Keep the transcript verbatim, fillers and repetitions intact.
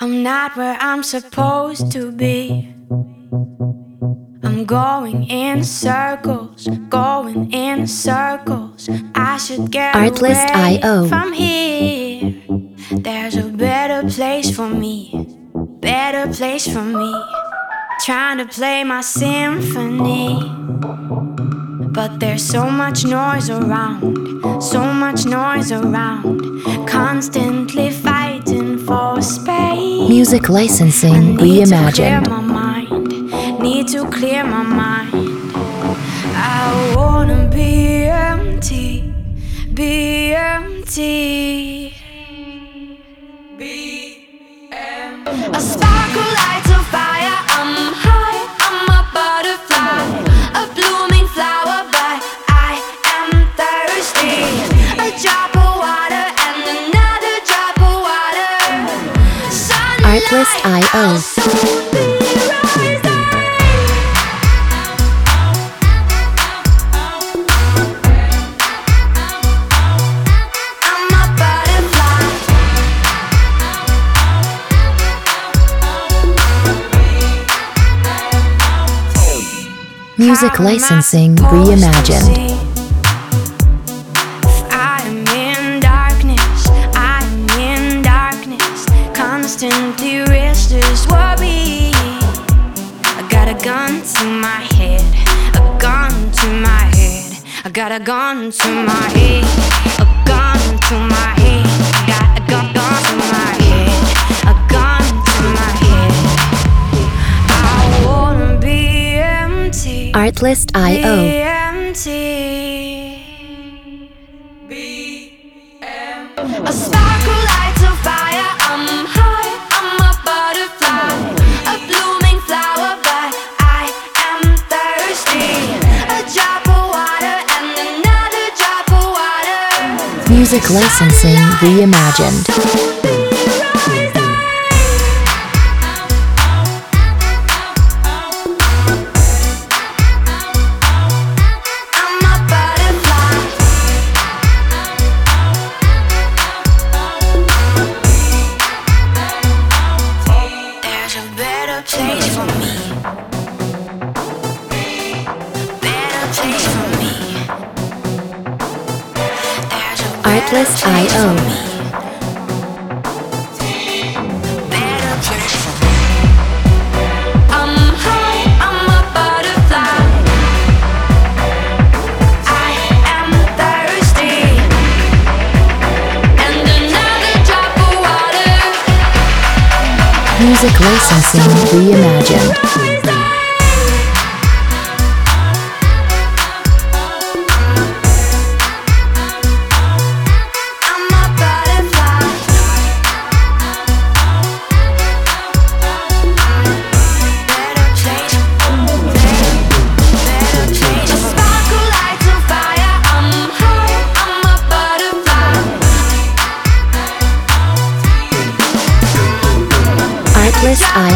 I'm not where I'm supposed to be. I'm going in circles, going in circles. I should get Artlist away I O from here. There's a better place for me, better place for me. Trying to play my symphony, but there's so much noise around, so much noise around. Constantly fighting for space. Music licensing I need to clear reimagined. my mind, need to clear my mind. I wanna be empty, be empty, be empty. A sparkle lights a fire. I'm high, I'm a butterfly, a blooming flower, but I am thirsty. A drop of water and another drop of water. Sunlight, Artlist I O I'll soon be rising. I'm a butterfly. Music licensing reimagined. I'm in darkness, I'm in darkness. Constantly restless worry. I got a gun to my head, a gun to my head. I got a gun to my head, a gun to my head. I got a gun, gun to my head, a gun to my head. I wanna be empty. Artlist I Be O empty. Be empty. A sparkle lights a fire. I'm high, I'm a butterfly, a blooming flower, but I am thirsty. A drop of water and another drop of water. Music licensing reimagined. I'm a butterfly. There's a better place for me, better place for me. There's a better Artlist place I O for me, better place for me. I'm high, I'm a butterfly. I am thirsty, and another drop of water. Music licensing reimagined. I'm a butterfly. Better place, better place. A sparkle lights a fire. I'm high, I'm a butterfly. Artlist I